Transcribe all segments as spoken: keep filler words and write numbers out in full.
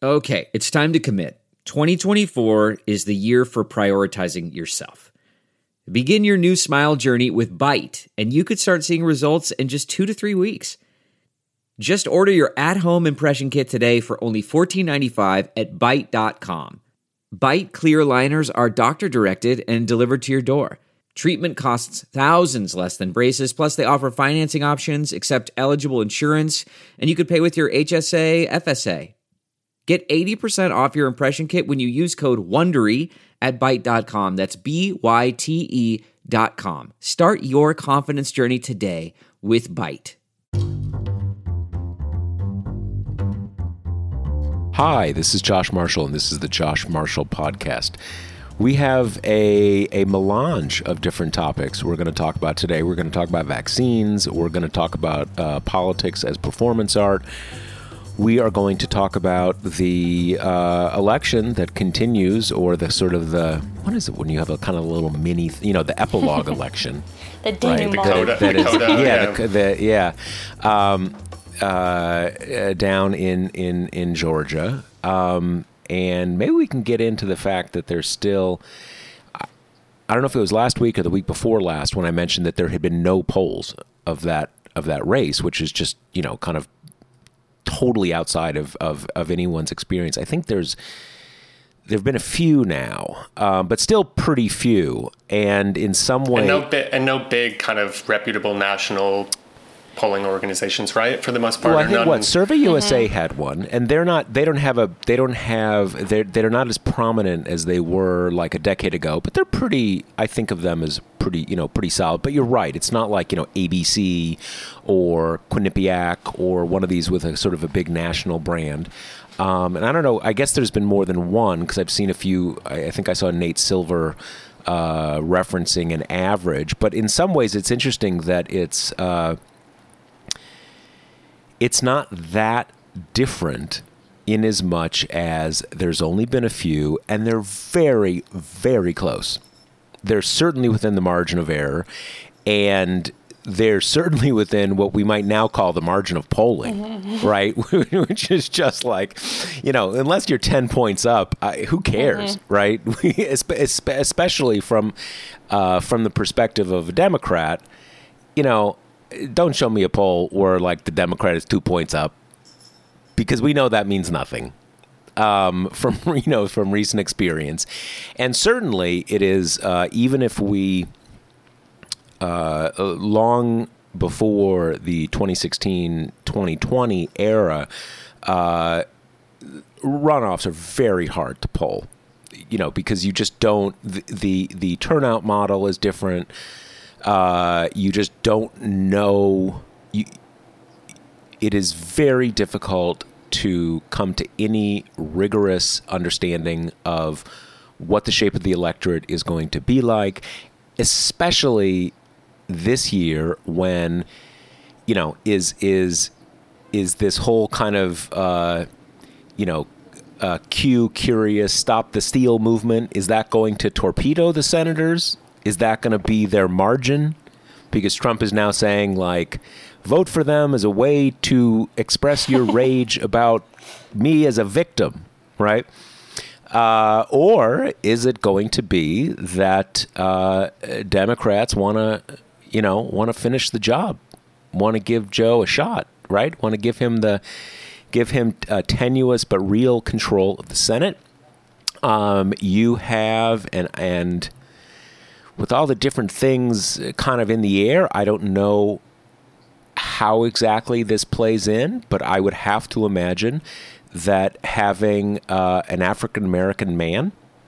Okay, it's time to commit. twenty twenty-four is the year for prioritizing yourself. Begin your new smile journey with Byte, and you could start seeing results in just two to three weeks. Just order your at-home impression kit today for only fourteen ninety-five at byte dot com. Byte clear aligners are doctor-directed and delivered to your door. Treatment costs thousands less than braces, plus they offer financing options, accept eligible insurance, and you could pay with your H S A, F S A. Get eighty percent off your impression kit when you use code WONDERY at byte dot com. That's B Y T E dot com. Start your confidence journey today with Byte. Hi, this is Josh Marshall, and this is the Josh Marshall Podcast. We have a, a melange of different topics we're going to talk about today. We're going to talk about vaccines. We're going to talk about uh, politics as performance art. We are going to talk about the uh, election that continues, or the sort of the, what is it when you have a kind of little mini, you know, the epilogue election. The denouement. Right? The coda, that the is, coda, yeah, yeah. The, the, yeah. Um, uh, down in, in, in Georgia. Um, and maybe we can get into the fact that there's still, I don't know if it was last week or the week before last when I mentioned that there had been no polls of that, of that race, which is just, you know, kind of totally outside of, of, of anyone's experience. I think there's there have been a few now, um, but still pretty few. And in some way, and no, bi- and no big kind of reputable national polling organizations, right? For the most part, well, I think none. what Survey Mm-hmm. U S A had one, and they're not. They don't have a. They don't have. They're they're not as prominent as they were like a decade ago. But they're pretty. I think of them as pretty. You know, pretty solid. But you're right. It's not like you know A B C or Quinnipiac or one of these with a sort of a big national brand. Um, and I don't know. I guess there's been more than one because I've seen a few. I, I think I saw Nate Silver uh, referencing an average. But in some ways, it's interesting that it's. Uh, It's not that different in as much as there's only been a few, and they're very, very close. They're certainly within the margin of error, and they're certainly within what we might now call the margin of polling, mm-hmm. right? Which is just like, you know, unless you're ten points up, I, who cares, mm-hmm. right? Especially from uh, from the perspective of a Democrat, you know, don't show me a poll where like the Democrat is two points up, because we know that means nothing um, from, you know, from recent experience. And certainly it is, uh, even if we, uh, long before the twenty sixteen twenty twenty era, uh, runoffs are very hard to poll, you know, because you just don't, the, the, the turnout model is different. Uh, you just don't know. You, it is very difficult to come to any rigorous understanding of what the shape of the electorate is going to be like, especially this year when, you know, is is is this whole kind of, uh, you know, uh, Q, curious, stop the steal movement, is that going to torpedo the senators? Is that going to be their margin? Because Trump is now saying, like, vote for them as a way to express your rage about me as a victim, right? Uh, or is it going to be that uh, Democrats want to, you know, want to finish the job, want to give Joe a shot, right? Want to give him the, give him uh, tenuous but real control of the Senate. Um, you have and and. With all the different things kind of in the air, I don't know how exactly this plays in, but I would have to imagine that having uh, an African-American man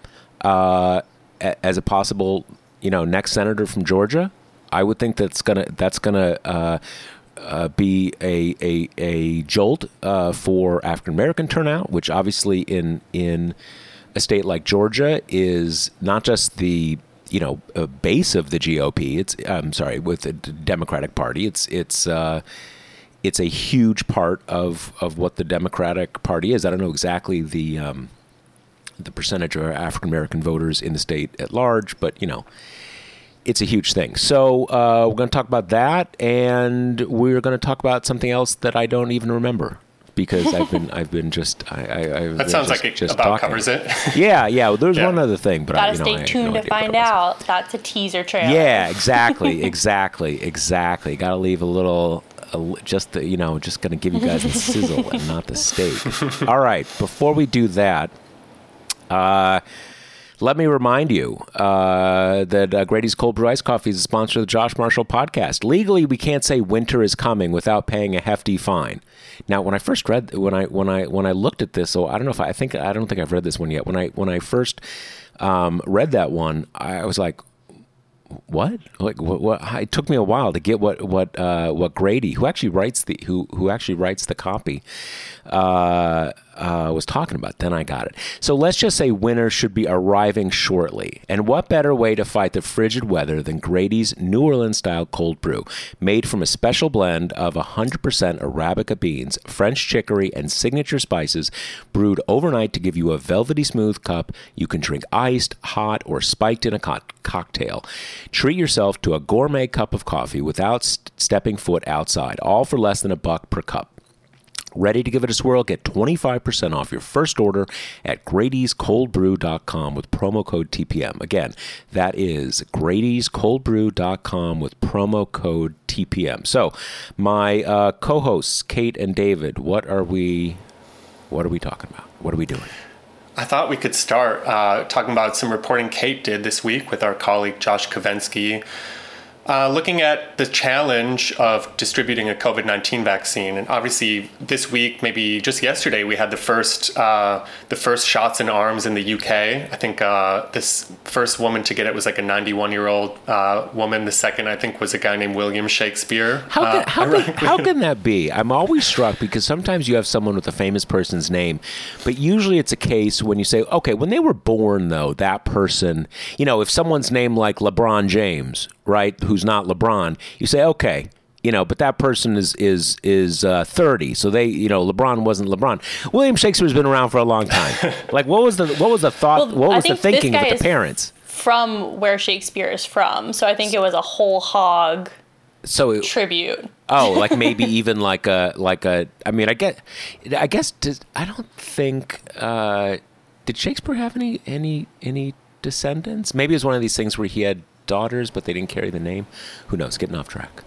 uh, as a possible, you know, next senator from Georgia, I would think that's gonna that's gonna uh, uh, be a a, a jolt uh, for African-American turnout, which obviously in in a state like Georgia is not just the you know, a base of the G O P. It's, I'm sorry, with the Democratic Party. It's, it's, uh, it's a huge part of, of what the Democratic Party is. I don't know exactly the, um, the percentage of African American voters in the state at large, but you know, it's a huge thing. So, uh, we're going to talk about that, and we're going to talk about something else that I don't even remember. because I've been I've been just I, I I've That sounds just, like it just about talking. covers it. yeah, yeah. Well, there's Yeah. one other thing, but Gotta I, you know, stay I have tuned no to idea what find it was. out. That's a teaser trailer. Yeah, exactly, exactly, exactly. Got to leave a little, a, li- just the, you know, just going to give you guys the sizzle and not the steak. All right, before we do that, uh, let me remind you uh, that uh, Grady's Cold Brew Iced Coffee is a sponsor of the Josh Marshall Podcast. Legally, we can't say winter is coming without paying a hefty fine. Now, when I first read, when I when I when I looked at this, so I don't know if I, I think I don't think I've read this one yet. When I when I first um, read that one, I was like, what? Like what, what? It took me a while to get what what uh, what Grady, who actually writes the who who actually writes the copy, uh, uh, was talking about. Then I got it. So let's just say winter should be arriving shortly. And what better way to fight the frigid weather than Grady's New Orleans style cold brew, made from a special blend of one hundred percent Arabica beans, French chicory, and signature spices, brewed overnight to give you a velvety smooth cup you can drink iced, hot, or spiked in a co- cocktail. Treat yourself to a gourmet cup of coffee without st- stepping foot outside, all for less than a buck per cup. Ready to give it a swirl? Get twenty-five percent off your first order at Grady's Cold Brew dot com with promo code T P M. Again, that is Grady's Cold Brew dot com with promo code T P M. So, my uh, co-hosts, Kate and David, what are we, what are we talking about? What are we doing? I thought we could start uh, talking about some reporting Kate did this week with our colleague Josh Kovensky, uh, looking at the challenge of distributing a COVID nineteen vaccine. And obviously this week, maybe just yesterday, we had the first uh, the first shots in arms in the U K. I think uh, this first woman to get it was like a ninety-one-year-old uh, woman. The second, I think, was a guy named William Shakespeare. How can, uh, how, can, how can that be? I'm always struck because sometimes you have someone with a famous person's name, but usually it's a case when you say, okay, when they were born, though, that person, you know, if someone's name like LeBron James, right, who's not LeBron, you say, okay, you know, but that person is is is uh, thirty, so they, you know, LeBron wasn't LeBron. William Shakespeare's been around for a long time. Like, what was the what was the thought? Well, what I was the think this thinking guy with the is parents? From where Shakespeare is from, so I think it was a whole hog So it, tribute. oh, like maybe even like a like a. I mean, I get. I guess does, I don't think. Uh, did Shakespeare have any any any descendants? Maybe it was one of these things where he had daughters, but they didn't carry the name. Who knows? Getting off track.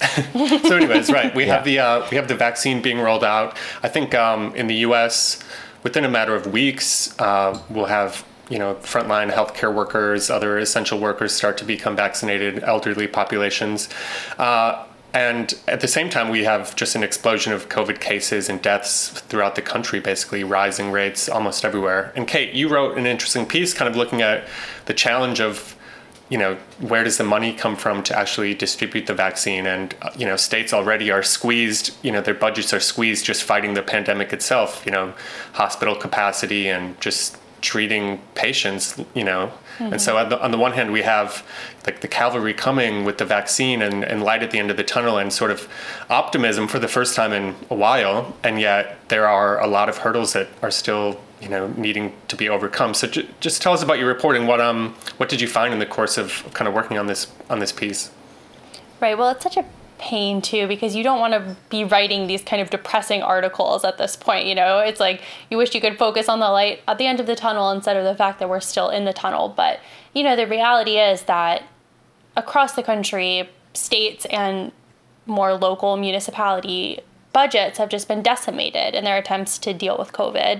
So anyways, right, we Yeah. have the uh, we have the vaccine being rolled out. I think um, in the U S, within a matter of weeks, uh, we'll have, you know, frontline healthcare workers, other essential workers start to become vaccinated, elderly populations. Uh, and at the same time, we have just an explosion of COVID cases and deaths throughout the country, basically rising rates almost everywhere. And Kate, you wrote an interesting piece kind of looking at the challenge of, you know, where does the money come from to actually distribute the vaccine? And, uh, you know, states already are squeezed, you know, their budgets are squeezed just fighting the pandemic itself, you know, hospital capacity and just treating patients, you know. Mm-hmm. And so on the, on the one hand, we have like the cavalry coming with the vaccine and, and light at the end of the tunnel and sort of optimism for the first time in a while. And yet there are a lot of hurdles that are still, you know, needing to be overcome. So j- just tell us about your reporting. What um what did you find in the course of kind of working on this on this piece? Right. Well, it's such a pain too, because you don't want to be writing these kind of depressing articles at this point. You know, it's like you wish you could focus on the light at the end of the tunnel instead of the fact that we're still in the tunnel. But, you know, the reality is that across the country, states and more local municipality budgets have just been decimated in their attempts to deal with COVID.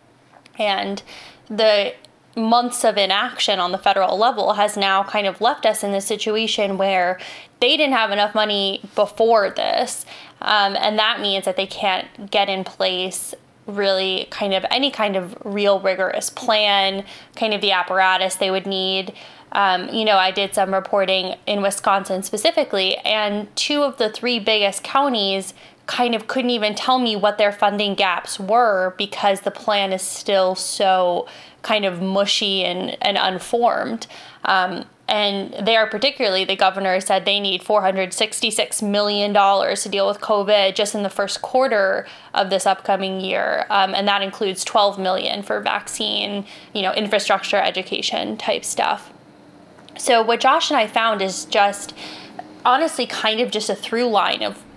And the months of inaction on the federal level has now kind of left us in this situation where they didn't have enough money before this. Um, and that means that they can't get in place really kind of any kind of real rigorous plan, kind of the apparatus they would need. Um, you know, I did some reporting in Wisconsin specifically, and two of the three biggest counties kind of couldn't even tell me what their funding gaps were because the plan is still so kind of mushy and, and unformed. Um, and there particularly, the governor said they need four hundred sixty-six million dollars to deal with COVID just in the first quarter of this upcoming year. Um, and that includes twelve million dollars for vaccine, you know, infrastructure, education type stuff. So what Josh and I found is just honestly kind of just a through line of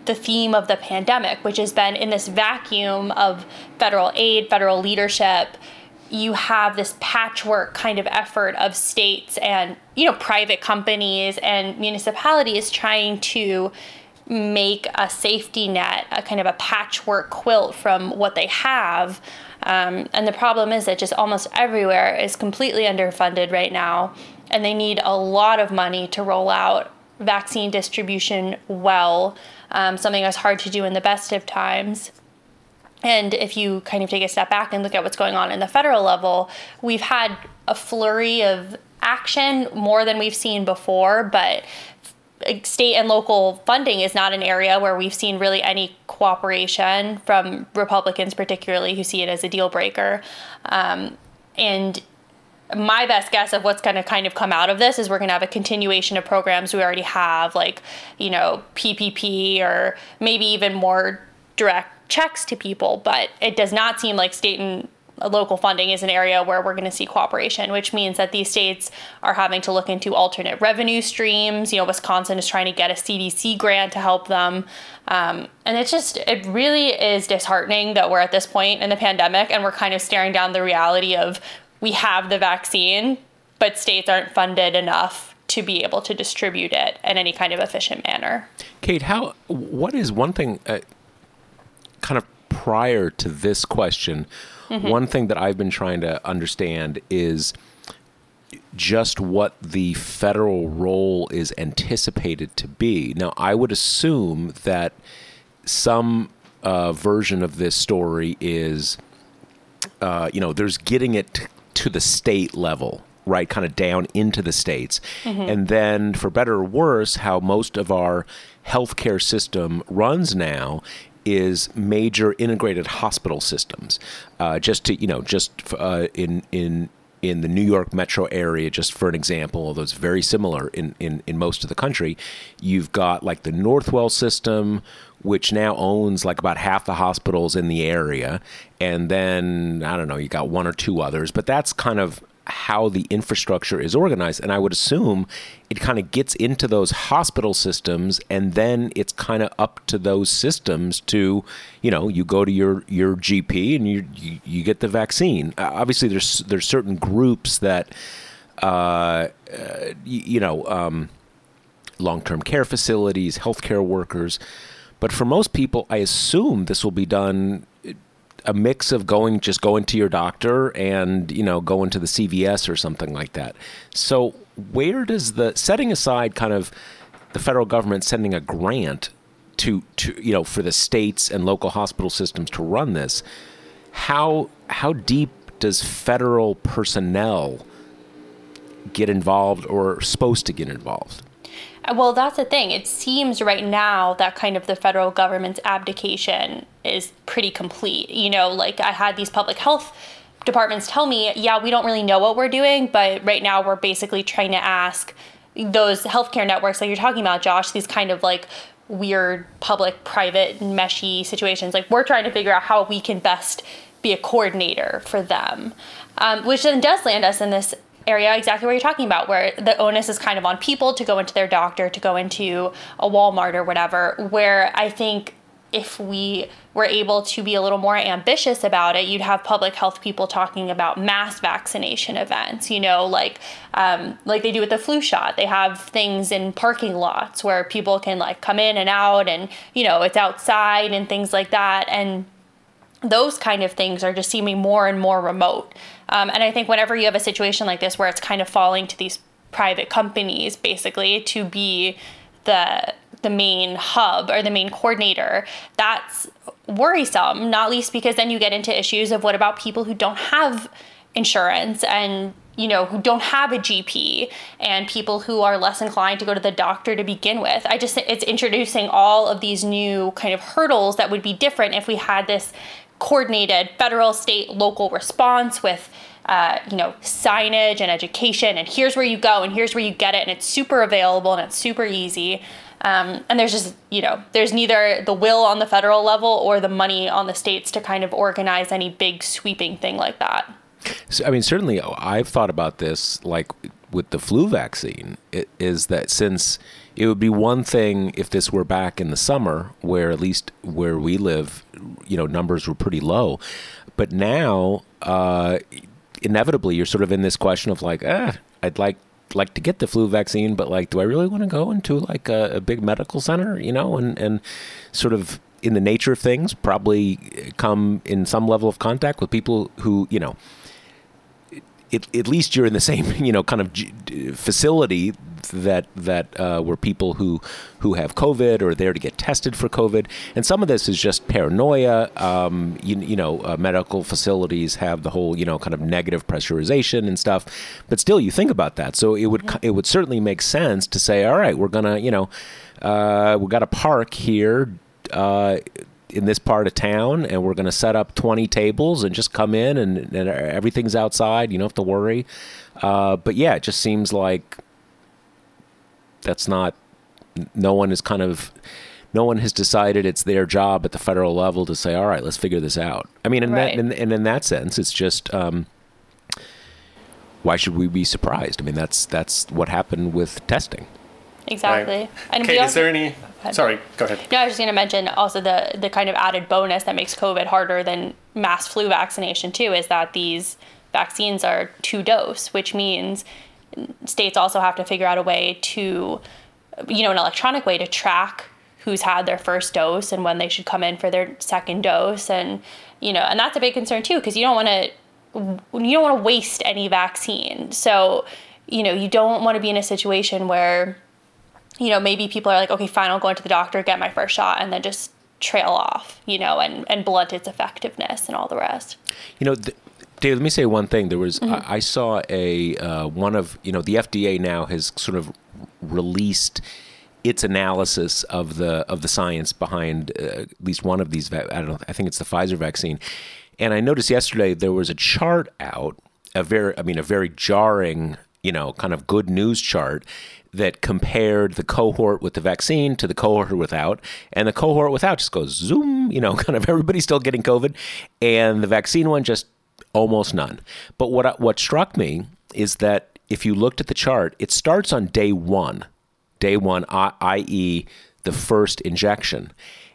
the theme of the pandemic, which has been in this vacuum of federal aid, federal leadership. You have this patchwork kind of effort of states and, you know, private companies and municipalities trying to make a safety net, a kind of a patchwork quilt from what they have. Um, and the problem is that just almost everywhere is completely underfunded right now, and they need a lot of money to roll out vaccine distribution well, um, something that's hard to do in the best of times. And if you kind of take a step back and look at what's going on in the federal level, we've had a flurry of action, more than we've seen before, but state and local funding is not an area where we've seen really any cooperation from Republicans, particularly, who see it as a deal breaker. Um, and my best guess of what's going to kind of come out of this is we're going to have a continuation of programs we already have, like, you know, P P P, or maybe even more direct checks to people. But it does not seem like state and local funding is an area where we're going to see cooperation, which means that these states are having to look into alternate revenue streams. You know, Wisconsin is trying to get a C D C grant to help them. Um, and it's just, it really is disheartening that we're at this point in the pandemic and we're kind of staring down the reality of we have the vaccine, but states aren't funded enough to be able to distribute it in any kind of efficient manner. Kate, how, what is one thing, uh, kind of prior to this question, mm-hmm. one thing that I've been trying to understand is just what the federal role is anticipated to be. Now, I would assume that some uh, version of this story is, uh, you know, there's getting it t- to the state level, right, kind of down into the states. Mm-hmm. And then, for better or worse, how most of our healthcare system runs now is major integrated hospital systems. Uh, just to, you know, just uh, in in in the New York metro area, just for an example, although it's very similar in, in, in most of the country, you've got like the Northwell system, which now owns like about half the hospitals in the area. And then, I don't know, you got one or two others, but that's kind of how the infrastructure is organized. And I would assume it kind of gets into those hospital systems, and then it's kind of up to those systems to, you know, you go to your, your G P and you, you, you get the vaccine. Uh, obviously, there's there's certain groups that, uh, uh, you, you know, um, long-term care facilities, healthcare workers. But for most people, I assume this will be done a mix of going, just going to your doctor and, you know, going to the C V S or something like that. So where does the, setting aside kind of the federal government sending a grant to, to, you know, for the states and local hospital systems to run this, how, how deep does federal personnel get involved or are supposed to get involved? Well, that's the thing. It seems right now that kind of the federal government's abdication is pretty complete. You know, like I had these public health departments tell me, yeah, we don't really know what we're doing, but right now we're basically trying to ask those healthcare networks like you're talking about, Josh, these kind of like weird public-private meshy situations. Like we're trying to figure out how we can best be a coordinator for them, um, which then does land us in this area exactly what you're talking about, where the onus is kind of on people to go into their doctor, to go into a Walmart or whatever, where I think if we were able to be a little more ambitious about it, you'd have public health people talking about mass vaccination events, you know, like um, like they do with the flu shot. They have things in parking lots where people can like come in and out and, you know, it's outside and things like that. And those kind of things are just seeming more and more remote. Um, and I think whenever you have a situation like this where it's kind of falling to these private companies, basically, to be the the main hub or the main coordinator, that's worrisome, not least because then you get into issues of what about people who don't have insurance and, you know, who don't have a G P and people who are less inclined to go to the doctor to begin with. I just think it's introducing all of these new kind of hurdles that would be different if we had this coordinated federal, state, local response with, uh, you know, signage and education, and here's where you go and here's where you get it, and it's super available and it's super easy. Um, and there's just, you know, there's neither the will on the federal level or the money on the states to kind of organize any big sweeping thing like that. So, I mean, certainly I've thought about this, like with the flu vaccine it, is that since it would be one thing if this were back in the summer, where at least where we live, you know, numbers were pretty low, but now uh, inevitably you're sort of in this question of like, ah, I'd like like to get the flu vaccine, but like, do I really want to go into like a, a big medical center, you know, and and sort of in the nature of things, probably come in some level of contact with people who, you know, it, at least you're in the same, you know, kind of facility that that uh, were people who who have COVID or are there to get tested for COVID. And some of this is just paranoia. Um, you, you know, uh, medical facilities have the whole, you know, kind of negative pressurization and stuff. But still, you think about that. So it would mm-hmm. it would certainly make sense to say, all right, we're gonna, you know, uh, we got a park here. Uh, in this part of town, and we're going to set up twenty tables and just come in and, and everything's outside. You don't have to worry. Uh, but yeah, it just seems like that's not, no one is kind of, no one has decided it's their job at the federal level to say, all right, let's figure this out. I mean, in right. that, and, and in that sense, it's just, um, why should we be surprised? I mean, that's, that's what happened with testing. Exactly. Right. And Kate, we is there any... Sorry, go ahead. No, I was just going to mention also the, the kind of added bonus that makes COVID harder than mass flu vaccination, too, is that these vaccines are two-dose, which means states also have to figure out a way to, you know, an electronic way to track who's had their first dose and when they should come in for their second dose. And, you know, and that's a big concern, too, because you don't want to you don't want to waste any vaccine. So, you know, you don't want to be in a situation where, you know, maybe people are like, okay, fine, I'll go into the doctor, get my first shot, and then just trail off, you know, and, and blunt its effectiveness and all the rest. You know, th- Dave, let me say one thing. There was, Mm-hmm. I, I saw a, uh, one of, you know, the F D A now has sort of released its analysis of the, of the science behind uh, at least one of these, va- I don't know, I think it's the Pfizer vaccine. And I noticed yesterday there was a chart out, a very, I mean, a very jarring, you know, kind of good news chart that compared the cohort with the vaccine to the cohort without, and the cohort without just goes zoom, you know, kind of everybody's still getting COVID, and the vaccine one just almost none. But what what struck me is that if you looked at the chart, it starts on day one, day one, that is the first injection.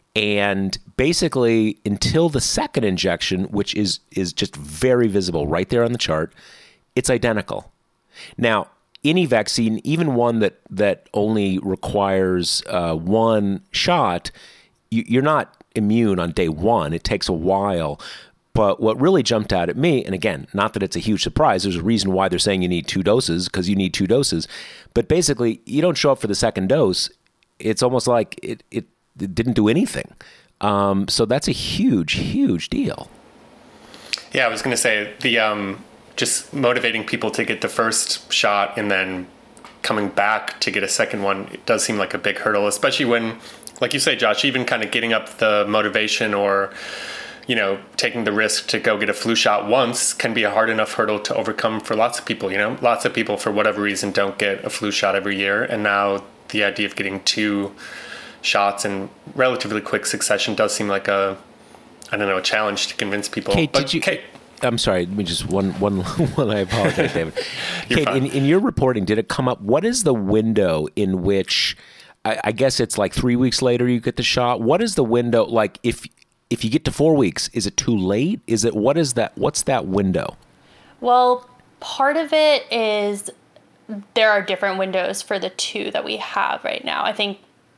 And basically until the second injection, which is is just very visible right there on the chart, it's identical. Now, any vaccine, even one that, that only requires uh, one shot, you, you're not immune on day one. It takes a while. But what really jumped out at me, and again, not that it's a huge surprise, there's a reason why they're saying you need two doses, because you need two doses. But basically, you don't show up for the second dose. It's almost like it, it, it didn't do anything. Um, so that's a huge, huge deal. Yeah, I was going to say the... Um just motivating people to get the first shot and then coming back to get a second one, it does seem like a big hurdle, especially when, like you say, Josh, even kind of getting up the motivation or, you know, taking the risk to go get a flu shot once can be a hard enough hurdle to overcome for lots of people. You know, lots of people, for whatever reason, don't get a flu shot every year. And now the idea of getting two shots in relatively quick succession does seem like a, I don't know, a challenge to convince people. Kate, but, did you... Kate, I'm sorry. Let me just one, one, one. I apologize, David. Kate, fine. in, in your reporting, did it come up? What is the window in which, I, I guess it's like three weeks later you get the shot? What is the window? Like if if you get to four weeks, is it too late? Is it what is that? What's that window? Well, part of it is there are different windows for the two that we have right now. I think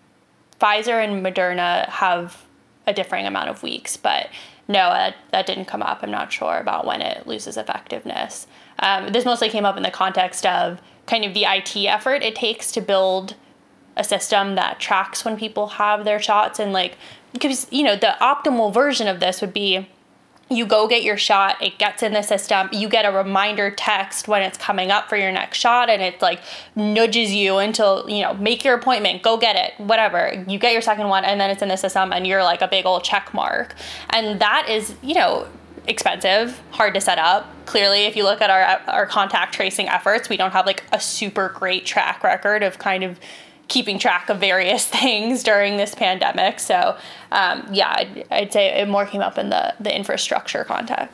Pfizer and Moderna have a differing amount of weeks, but no, that, that didn't come up. I'm not sure about when it loses effectiveness. Um, this mostly came up in the context of kind of the I T effort it takes to build a system that tracks when people have their shots. And like, because, you know, the optimal version of this would be you go get your shot, it gets in the system, you get a reminder text when it's coming up for your next shot, and it like nudges you until, you know, make your appointment, go get it, whatever. You get your second one, and then it's in the system, and you're like a big old check mark. And that is, you know, expensive, hard to set up. Clearly, if you look at our our contact tracing efforts, we don't have like a super great track record of kind of keeping track of various things during this pandemic. So um, yeah, I'd, I'd say it more came up in the, the infrastructure context.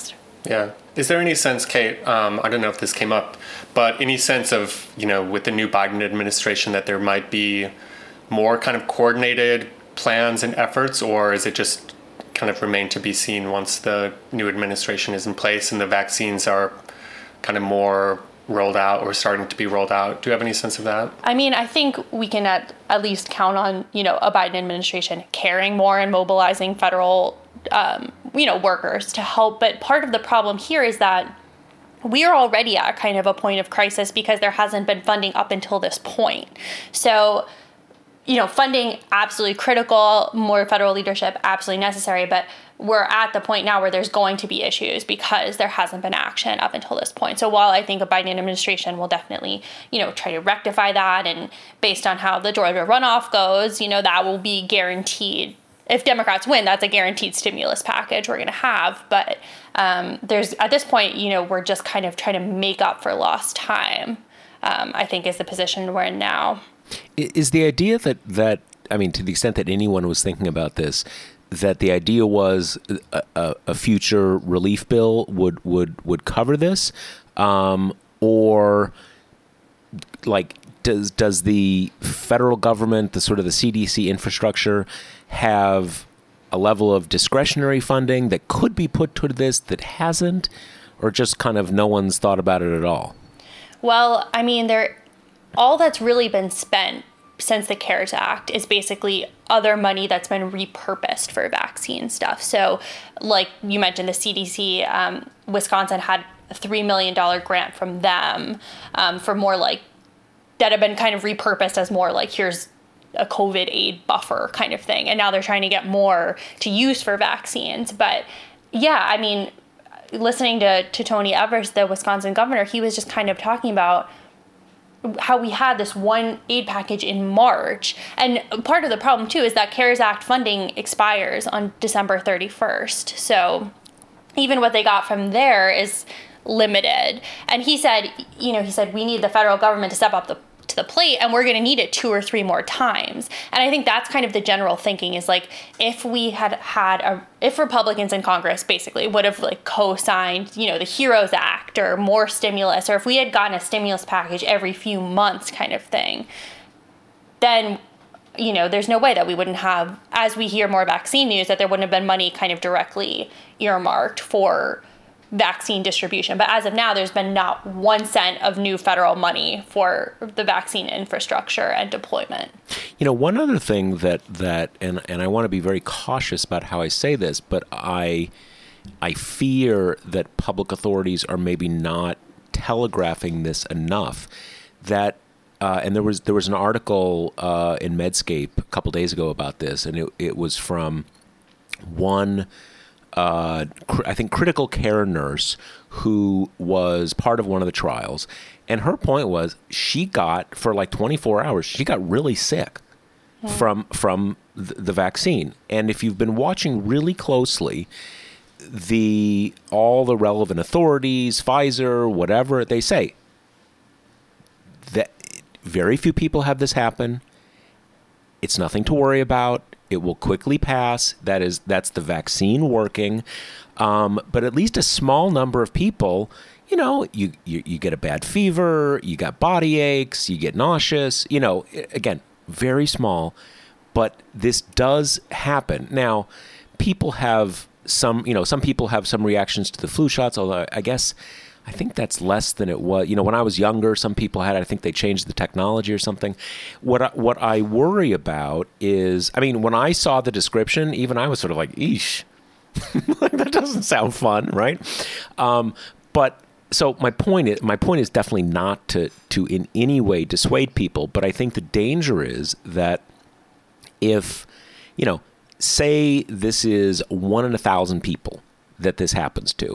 Yeah. Is there any sense, Kate, um, I don't know if this came up, but any sense of, you know, with the new Biden administration that there might be more kind of coordinated plans and efforts, or is it just kind of remain to be seen once the new administration is in place and the vaccines are kind of more rolled out or starting to be rolled out? Do you have any sense of that? I mean, I think we can at, at least count on, you know, a Biden administration caring more and mobilizing federal, um, you know, workers to help. But part of the problem here is that we are already at kind of a point of crisis because there hasn't been funding up until this point. So, you know, funding absolutely critical, more federal leadership absolutely necessary, but we're at the point now where there's going to be issues because there hasn't been action up until this point. So while I think a Biden administration will definitely, you know, try to rectify that, and based on how the Georgia runoff goes, you know, that will be guaranteed. If Democrats win, that's a guaranteed stimulus package we're going to have. But um, there's at this point, you know, we're just kind of trying to make up for lost time, um, I think is the position we're in now. Is the idea that, that, I mean, to the extent that anyone was thinking about this, that the idea was a, a, a future relief bill would, would, would cover this? Um, or like, does, does the federal government, the sort of the C D C infrastructure, have a level of discretionary funding that could be put toward this that hasn't, or just kind of no one's thought about it at all? Well, I mean, there, all that's really been spent since the CARES Act is basically other money that's been repurposed for vaccine stuff. So like you mentioned, the C D C, um, Wisconsin had a three million dollars grant from them um, for more like, that have been kind of repurposed as more like, here's a COVID aid buffer kind of thing. And now they're trying to get more to use for vaccines. But yeah, I mean, listening to, to Tony Evers, the Wisconsin governor, he was just kind of talking about how we had this one aid package in March. And part of the problem too is that CARES Act funding expires on December thirty-first. So even what they got from there is limited. And he said, you know, he said, we need the federal government to step up the to the plate, and we're going to need it two or three more times. And I think that's kind of the general thinking is like, if we had had a, if Republicans in Congress basically would have like co-signed, you know, the HEROES Act or more stimulus, or if we had gotten a stimulus package every few months kind of thing, then, you know, there's no way that we wouldn't have, as we hear more vaccine news, that there wouldn't have been money kind of directly earmarked for vaccine distribution. But as of now, there's been not one cent of new federal money for the vaccine infrastructure and deployment. You know, one other thing that, that and, and I want to be very cautious about how I say this, but I I fear that public authorities are maybe not telegraphing this enough, that uh, and there was there was an article uh, in Medscape a couple days ago about this, and it, it was from one Uh, cr- I think critical care nurse who was part of one of the trials. And her point was she got, for like twenty-four hours, she got really sick yeah. from from th- the vaccine. And if you've been watching really closely, the all the relevant authorities, Pfizer, whatever, they say that very few people have this happen. It's nothing to worry about. It will quickly pass. That is, that's the vaccine working. Um, but at least a small number of people, you know, you, you, you get a bad fever, you got body aches, you get nauseous, you know, again, very small, but this does happen. Now, people have some, you know, some people have some reactions to the flu shots, although I guess I think that's less than it was. You know, when I was younger, some people had, I think they changed the technology or something. What I, what I worry about is, I mean, when I saw the description, even I was sort of like, eesh, that doesn't sound fun, right? Um, but so my point is, my point is definitely not to, to in any way dissuade people, but I think the danger is that if, you know, say this is one in a thousand people that this happens to,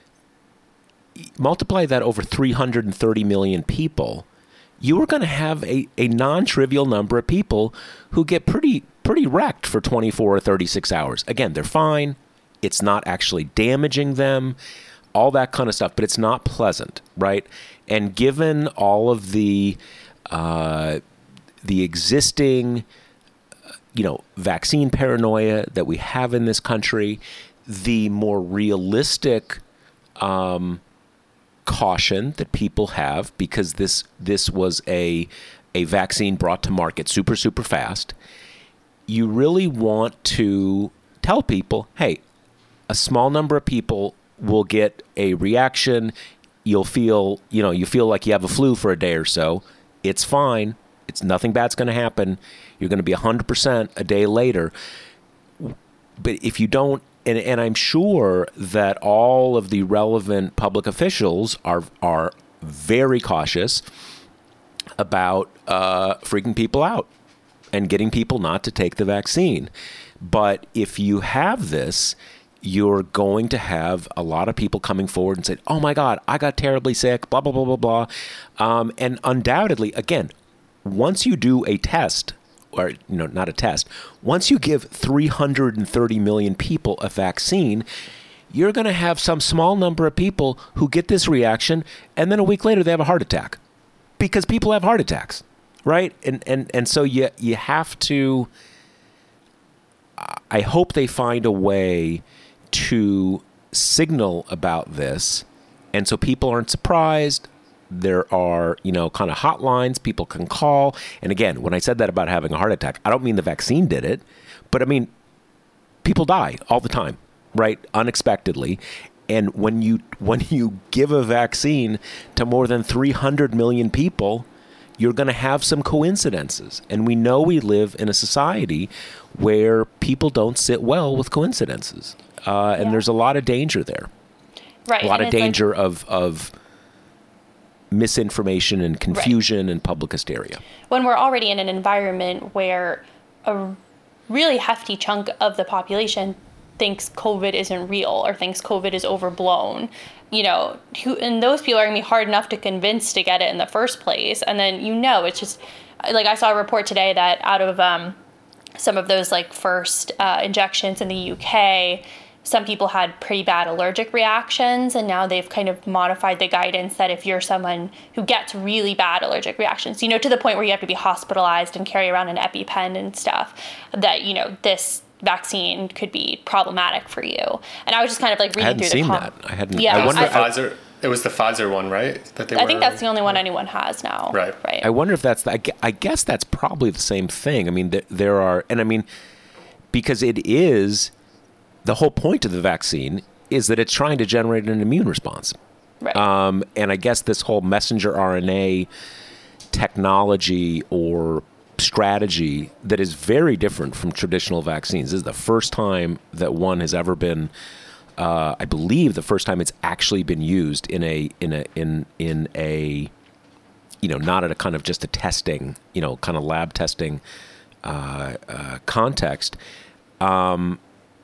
multiply that over three hundred thirty million people, you are going to have a, a non-trivial number of people who get pretty pretty wrecked for twenty-four or thirty-six hours. Again, they're fine. It's not actually damaging them, all that kind of stuff, but it's not pleasant, right? And given all of the uh, the existing, you know, vaccine paranoia that we have in this country, the more realistic um, caution that people have, because this this was a a vaccine brought to market super, super fast. You really want to tell people, hey, a small number of people will get a reaction. You'll feel, you know, you feel like you have a flu for a day or so. It's fine. It's nothing bad's going to happen. You're going to be one hundred percent a day later. But if you don't, and, and I'm sure that all of the relevant public officials are are very cautious about uh, freaking people out and getting people not to take the vaccine. But if you have this, you're going to have a lot of people coming forward and say, oh my God, I got terribly sick, blah, blah, blah, blah, blah. Um, and undoubtedly, again, once you do a test, or you know, not a test, once you give three hundred thirty million people a vaccine, you're going to have some small number of people who get this reaction, and then a week later they have a heart attack, because people have heart attacks, right? And and and so you you have to. I hope they find a way to signal about this, and so people aren't surprised. There are, you know, kind of hotlines people can call. And again, when I said that about having a heart attack, I don't mean the vaccine did it, but I mean, people die all the time, right? Unexpectedly. And when you when you give a vaccine to more than three hundred million people, you're going to have some coincidences. And we know we live in a society where people don't sit well with coincidences. Uh, and yeah. there's a lot of danger there. Right. A lot and of danger like, of of misinformation and confusion right. and public hysteria. When we're already in an environment where a really hefty chunk of the population thinks COVID isn't real or thinks COVID is overblown, you know, who, and those people are going to be hard enough to convince to get it in the first place. And then, you know, it's just like I saw a report today that out of um, some of those like first uh, injections in the U K, some people had pretty bad allergic reactions, and now they've kind of modified the guidance that if you're someone who gets really bad allergic reactions, you know, to the point where you have to be hospitalized and carry around an EpiPen and stuff, that, you know, this vaccine could be problematic for you. And I was just kind of like reading I hadn't through seen the com- that. I hadn't. Yeah, I wonder. It was the I, Pfizer. It was the Pfizer one, right? That they I were, think that's the only one anyone has now. Right. Right. I wonder if that's. The, I, I guess that's probably the same thing. I mean, there, there are, and I mean, because it is. The whole point of the vaccine is that it's trying to generate an immune response. Right. Um, and I guess this whole messenger R N A technology or strategy that is very different from traditional vaccines. This is the first time that one has ever been, uh, I believe the first time it's actually been used in a, in a, in, in a, you know, not at a kind of just a testing, you know, kind of lab testing uh, uh, context. Um,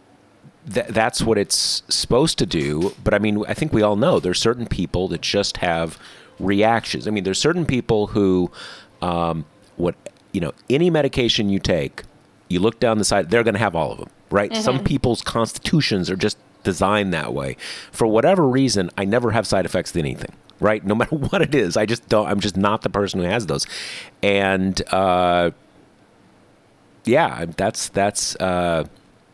Th- that's what it's supposed to do. But I mean, I think we all know there's certain people that just have reactions. I mean, there's certain people who, um, what, you know, any medication you take, you look down the side, they're going to have all of them, right? Mm-hmm. Some people's constitutions are just designed that way. For whatever reason, I never have side effects to anything, right? No matter what it is, I just don't, I'm just not the person who has those. And, uh, yeah, that's, that's, uh,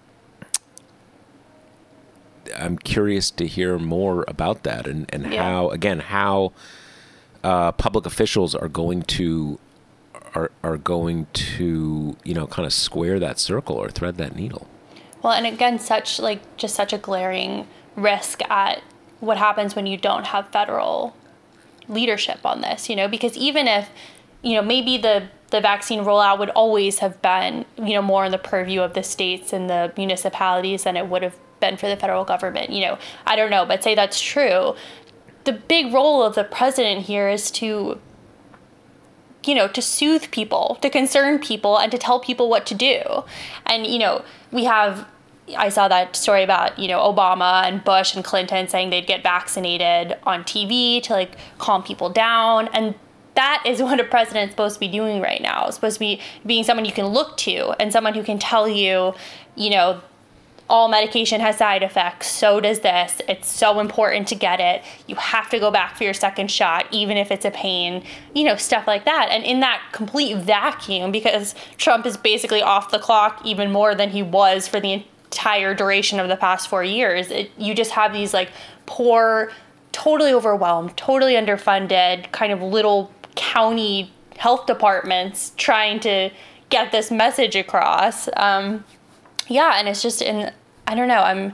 I'm curious to hear more about that and, and yeah. how, again, how uh, public officials are going to are are going to, you know, kind of square that circle or thread that needle. Well, and again, such like just such a glaring risk at what happens when you don't have federal leadership on this, you know, because even if, you know, maybe the the vaccine rollout would always have been, you know, more in the purview of the states and the municipalities than it would have been for the federal government. You know, I don't know, but say that's true. The big role of the president here is to, you know, to soothe people, to concern people, and to tell people what to do. And, you know, we have, I saw that story about, you know, Obama and Bush and Clinton saying they'd get vaccinated on T V to like calm people down. And that is what a president's supposed to be doing right now. It's supposed to be being someone you can look to and someone who can tell you, you know, all medication has side effects. So does this. It's so important to get it. You have to go back for your second shot, even if it's a pain, you know, stuff like that. And in that complete vacuum, because Trump is basically off the clock even more than he was for the entire duration of the past four years. It, you just have these like poor, totally overwhelmed, totally underfunded, kind of little county health departments trying to get this message across. Um, yeah, and it's just in, I don't know, I'm,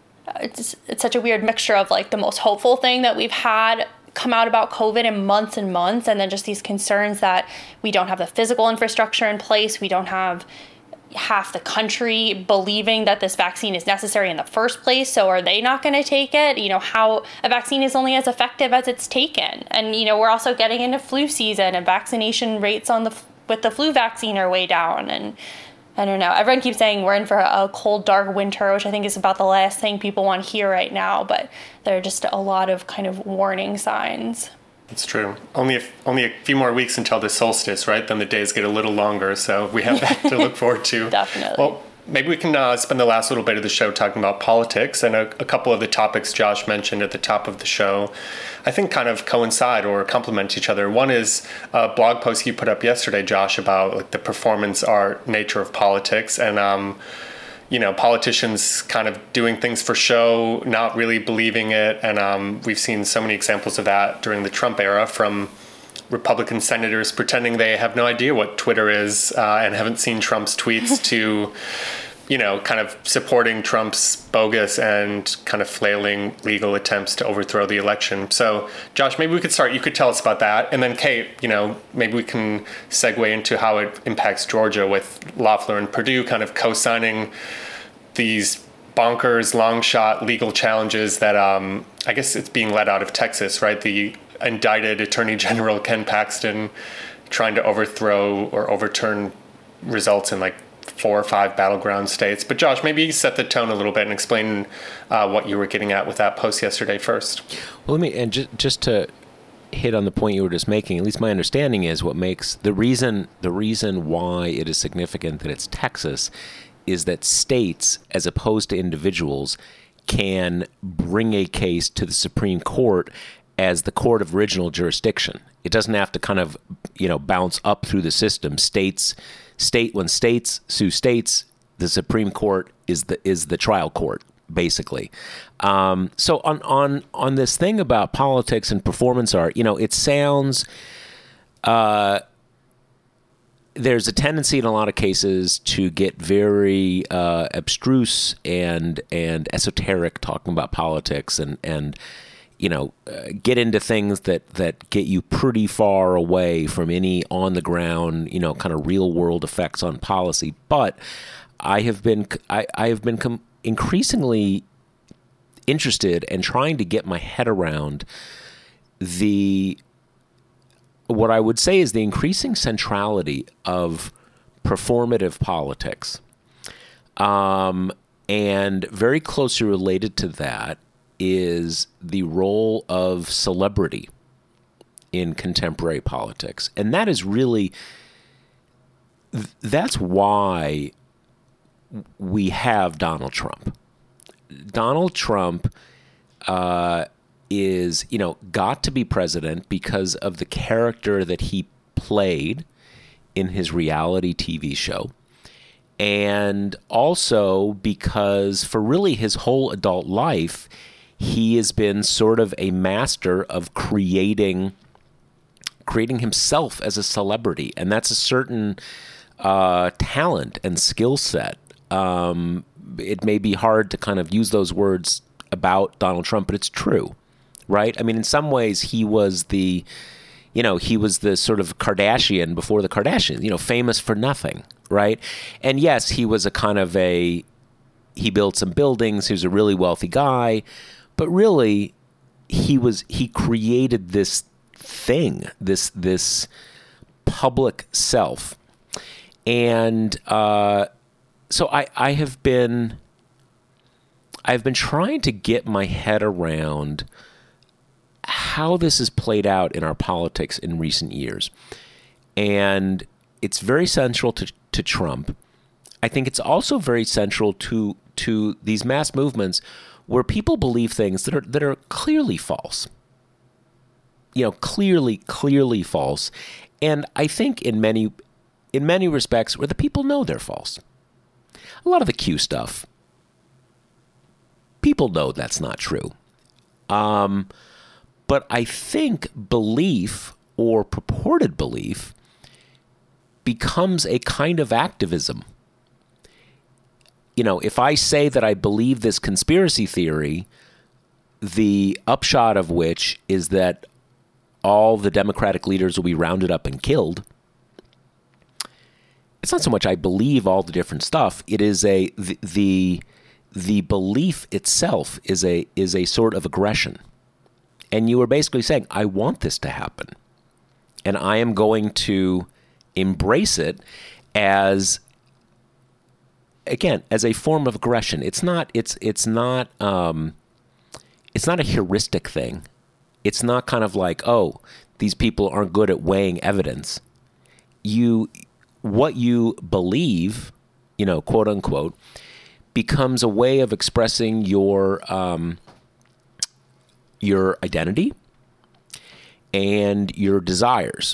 it's, it's such a weird mixture of like the most hopeful thing that we've had come out about COVID in months and months, and then just these concerns that we don't have the physical infrastructure in place, we don't have half the country believing that this vaccine is necessary in the first place, so are they not going to take it? You know, how a vaccine is only as effective as it's taken. And, you know, we're also getting into flu season, and vaccination rates on the with the flu vaccine are way down. And I don't know, everyone keeps saying we're in for a cold, dark winter, which I think is about the last thing people want to hear right now, but there are just a lot of kind of warning signs. It's true. Only a, only a few more weeks until the solstice, right? Then the days get a little longer, so we have that to look forward to. Definitely. Well, maybe we can uh, spend the last little bit of the show talking about politics, and a, a couple of the topics Josh mentioned at the top of the show, I think kind of coincide or complement each other. One is a blog post you put up yesterday, Josh, about like the performance art nature of politics, and um, you know, politicians kind of doing things for show, not really believing it. And um, we've seen so many examples of that during the Trump era, from Republican senators pretending they have no idea what Twitter is uh, and haven't seen Trump's tweets to, you know, kind of supporting Trump's bogus and kind of flailing legal attempts to overthrow the election. So, Josh, maybe we could start. You could tell us about that. And then, Kate, you know, maybe we can segue into how it impacts Georgia with Loeffler and Perdue kind of co-signing these bonkers, long shot legal challenges that um, I guess it's being led out of Texas, right? The indicted Attorney General Ken Paxton trying to overthrow or overturn results in like four or five battleground states. But Josh, maybe you set the tone a little bit and explain uh, what you were getting at with that post yesterday first. Well, let me, and just, just to hit on the point you were just making, at least my understanding is what makes the reason, the reason why it is significant that it's Texas is that states, as opposed to individuals, can bring a case to the Supreme Court as the court of original jurisdiction. It doesn't have to kind of, you know, bounce up through the system. States, state when states sue states, the Supreme Court is the is the trial court, basically. Um, so on on on this thing about politics and performance art, you know, it sounds. Uh, There's a tendency in a lot of cases to get very uh, abstruse and and esoteric talking about politics, and and you know uh, get into things that that get you pretty far away from any on the ground, you know, kind of real world effects on policy. But I have been I, I have been com- increasingly interested in trying to get my head around the. What I would say is the increasing centrality of performative politics. Um, and very closely related to that is the role of celebrity in contemporary politics. And that is really, that's why we have Donald Trump. Donald Trump, uh, is, you know, got to be president because of the character that he played in his reality T V show. And also because for really his whole adult life, he has been sort of a master of creating, creating himself as a celebrity. And that's a certain uh, talent and skill set. Um, it may be hard to kind of use those words about Donald Trump, but it's true. Right? I mean, in some ways, he was the, you know, he was the sort of Kardashian before the Kardashians, you know, famous for nothing, right? And yes, he was a kind of a, he built some buildings, he was a really wealthy guy, but really, he was, he created this thing, this, this public self. And uh, so I, I have been, I've been trying to get my head around how this has played out in our politics in recent years. And it's very central to, to Trump. I think it's also very central to to these mass movements where people believe things that are that are clearly false. You know, clearly, clearly false. And I think in many in many respects where the people know they're false. A lot of the Q stuff, People know that's not true. Um, but I think belief or purported belief becomes a kind of activism. You know, if I say that I believe this conspiracy theory, the upshot of which is that all the Democratic leaders will be rounded up and killed, it's not so much I believe all the different stuff. It is a the the, the belief itself is a is a sort of aggression. And you are basically saying, I want this to happen. And I am going to embrace it as, again, as a form of aggression. It's not it's it's not um, it's not a heuristic thing. It's not kind of like, oh, these people aren't good at weighing evidence. You what you believe, you know, quote unquote, becomes a way of expressing your um, your identity and your desires.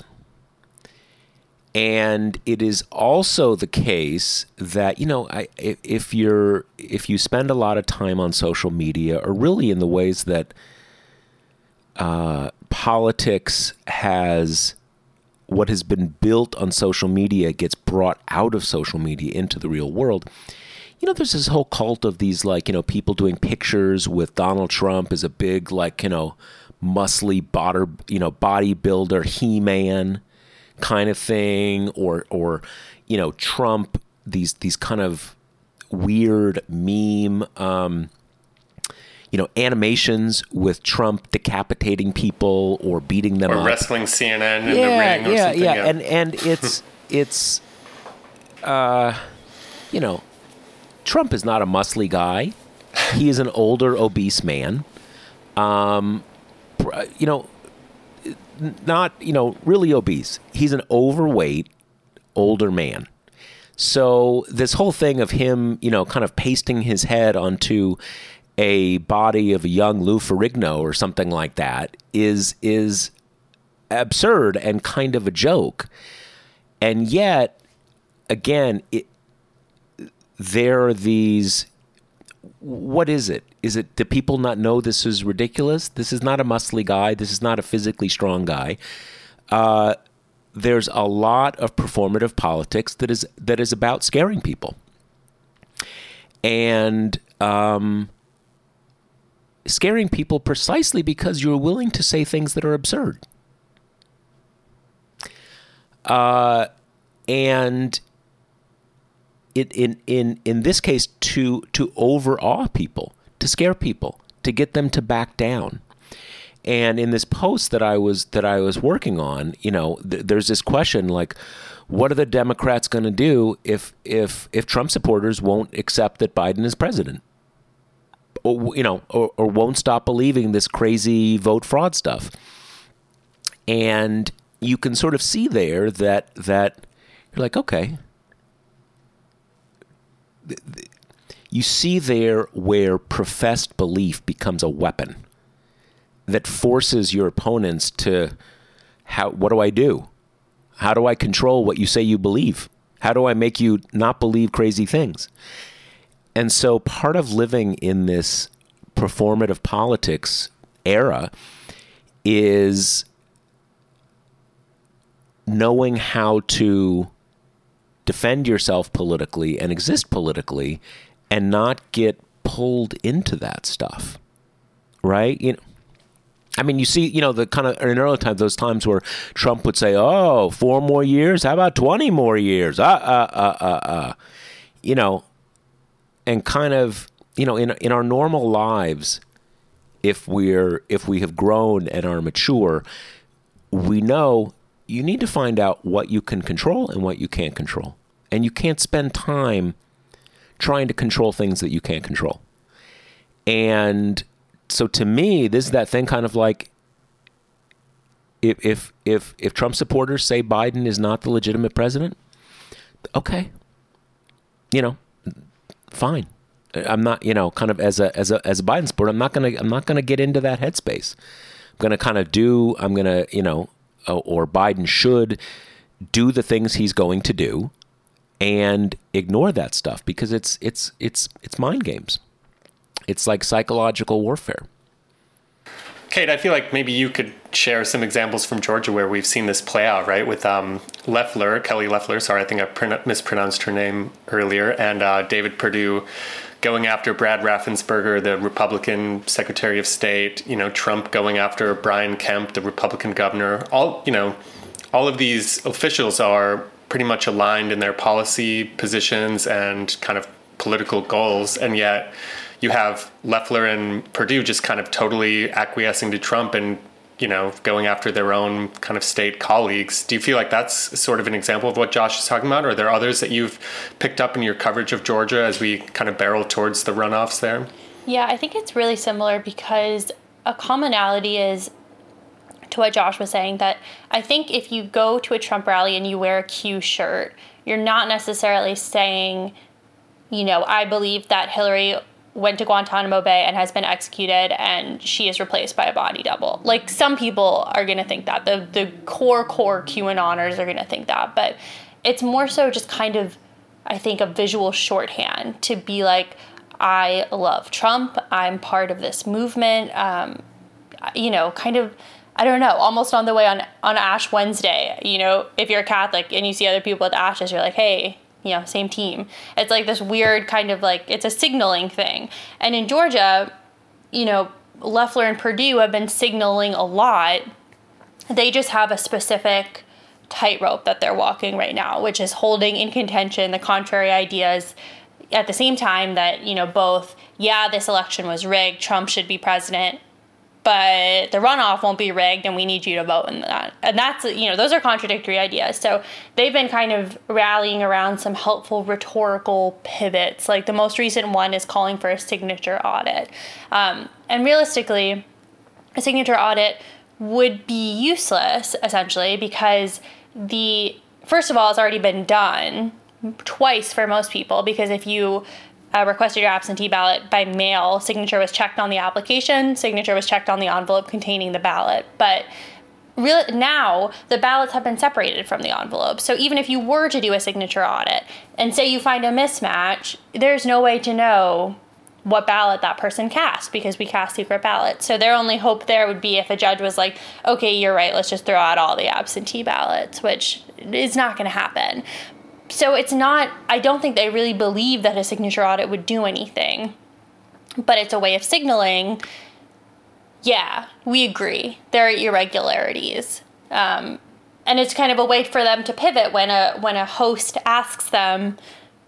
And it is also the case that, you know, I, if you're if you spend a lot of time on social media, or really in the ways that uh, politics has, what has been built on social media gets brought out of social media into the real world. You know, there's this whole cult of these, like, you know, people doing pictures with Donald Trump as a big, like, you know, muscly body, you know, bodybuilder, He-Man kind of thing, or, or, you know, Trump, these, these kind of weird meme, um, you know, animations with Trump decapitating people or beating them or up. Or wrestling C N N in yeah, the ring or yeah, something. Yeah, yeah, and, and it's, it's, uh, you know, Trump is not a muscly guy. He is an older, obese man. Um, you know, not, you know, really obese. He's an overweight, older man. So this whole thing of him, you know, kind of pasting his head onto a body of a young Lou Ferrigno or something like that is is absurd and kind of a joke. And yet, again, it, there are these, what is it? Is it, do people not know this is ridiculous? This is not a muscly guy. This is not a physically strong guy. Uh, there's a lot of performative politics that is that is about scaring people. And um, scaring people precisely because you're willing to say things that are absurd. Uh, and it, in in in this case, to to overawe people, to scare people, to get them to back down. And in this post that I was that I was working on, you know, th- there's this question like, what are the Democrats going to do if if if Trump supporters won't accept that Biden is president, or you know, or, or won't stop believing this crazy vote fraud stuff? And you can sort of see there that that you're like, okay, you see there where professed belief becomes a weapon that forces your opponents to, how, what do I do? How do I control what you say you believe? How do I make you not believe crazy things? And so part of living in this performative politics era is knowing how to defend yourself politically and exist politically and not get pulled into that stuff, right? You know, I mean, you see, you know, the kind of in early times, those times where Trump would say, "Oh, four more years? How about twenty more years?" Uh, uh, uh, uh, uh. You know, and kind of, you know, in in our normal lives, if we're if we have grown and are mature, we know you need to find out what you can control and what you can't control, and you can't spend time trying to control things that you can't control. And so to me, this is that thing kind of like, if if if if Trump supporters say Biden is not the legitimate president, okay, you know, fine. I'm not, you know, kind of as a as a as a Biden supporter, I'm not gonna I'm not gonna get into that headspace. I'm gonna kind of do. I'm gonna, you know, or Biden should do the things he's going to do, and ignore that stuff because it's it's it's it's mind games. It's like psychological warfare. Kate, I feel like maybe you could share some examples from Georgia where we've seen this play out, right? With um, Loeffler, Kelly Loeffler, sorry, I think I pron- mispronounced her name earlier, and uh, David Perdue going after Brad Raffensperger, the Republican Secretary of State, you know, Trump going after Brian Kemp, the Republican governor. All, you know, all of these officials are pretty much aligned in their policy positions and kind of political goals, and yet you have Loeffler and Perdue just kind of totally acquiescing to Trump and, you know, going after their own kind of state colleagues. Do you feel like that's sort of an example of what Josh is talking about? Or are there others that you've picked up in your coverage of Georgia as we kind of barrel towards the runoffs there? Yeah, I think it's really similar because a commonality is to what Josh was saying, that I think if you go to a Trump rally and you wear a Q shirt, you're not necessarily saying, you know, I believe that Hillary went to Guantanamo Bay and has been executed and she is replaced by a body double. Like, some people are going to think that. The the core, core QAnoners are going to think that. But it's more so just kind of, I think, a visual shorthand to be like, I love Trump. I'm part of this movement. Um, you know, kind of, I don't know, almost on the way on, on Ash Wednesday. You know, if you're a Catholic and you see other people at the ashes, you're like, hey, you know, same team. It's like this weird kind of like, it's a signaling thing. And in Georgia, you know, Loeffler and Perdue have been signaling a lot. They just have a specific tightrope that they're walking right now, which is holding in contention the contrary ideas at the same time that, you know, both, yeah, this election was rigged, Trump should be president, but the runoff won't be rigged and we need you to vote in that. And that's, you know, those are contradictory ideas. So they've been kind of rallying around some helpful rhetorical pivots. Like the most recent one is calling for a signature audit. Um, and realistically, a signature audit would be useless, essentially, because the, first of all, it's already been done twice for most people, because if you Uh, requested your absentee ballot by mail, signature was checked on the application, signature was checked on the envelope containing the ballot. But real, now the ballots have been separated from the envelope. So even if you were to do a signature audit and say you find a mismatch, there's no way to know what ballot that person cast because we cast secret ballots. So their only hope there would be if a judge was like, okay, you're right, let's just throw out all the absentee ballots, which is not going to happen. So it's not, I don't think they really believe that a signature audit would do anything, but it's a way of signaling, yeah, we agree, there are irregularities. Um, and it's kind of a way for them to pivot when a when a host asks them,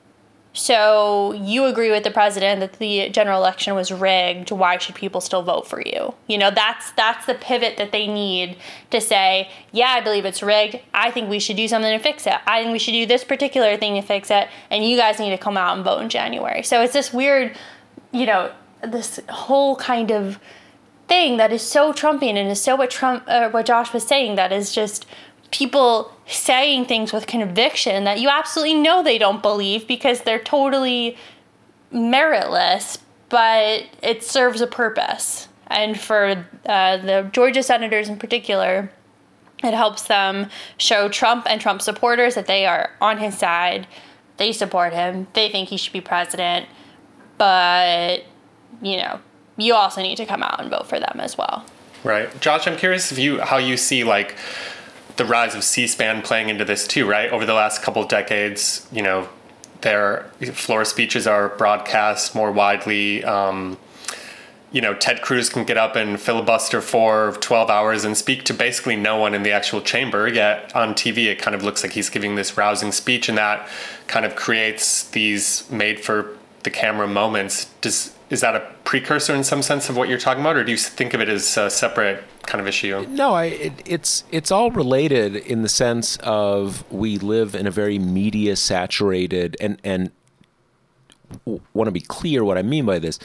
so you agree with the president that the general election was rigged, why should people still vote for you? You know, that's that's the pivot that they need to say, yeah, I believe it's rigged. I think we should do something to fix it. I think we should do this particular thing to fix it. And you guys need to come out and vote in January. So it's this weird, you know, this whole kind of thing that is so Trumpian and is so what Trump, uh, what Josh was saying, that is just people saying things with conviction that you absolutely know they don't believe because they're totally meritless, but it serves a purpose. And for uh, the Georgia senators in particular, it helps them show Trump and Trump supporters that they are on his side. They support him. They think he should be president. But, you know, you also need to come out and vote for them as well. Right. Josh, I'm curious if you how you see, like, the rise of C-SPAN playing into this too, right? Over the last couple of decades, you know, their floor speeches are broadcast more widely. Um, you know, Ted Cruz can get up and filibuster for twelve hours and speak to basically no one in the actual chamber. Yet on T V, it kind of looks like he's giving this rousing speech, and that kind of creates these made for the camera moments. Does Is that a precursor in some sense of what you're talking about, or do you think of it as a separate kind of issue? No, I, it, it's it's all related in the sense of we live in a very media saturated, and and want to be clear what I mean by this,